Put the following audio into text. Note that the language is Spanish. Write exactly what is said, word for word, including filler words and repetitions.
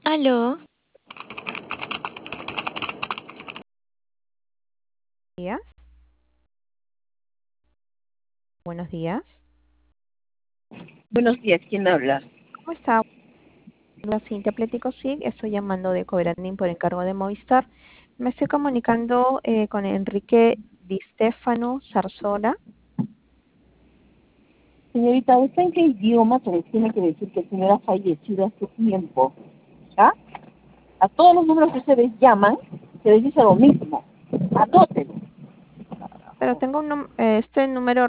Aló, Días. Buenos días. Buenos días, ¿quién habla? ¿Cómo está? Habla Cintia Plético S I G. Estoy llamando de Cobrandín por encargo de Movistar. Me estoy comunicando eh, con Enrique Di Stefano Zarzola. Señorita, ¿usted en qué idioma se les tiene que decir que el señor ha fallecido hace tiempo? ¿Ah? A todos los números que ustedes llaman, se les dice lo mismo. Anótelo. Pero tengo un num- eh, este número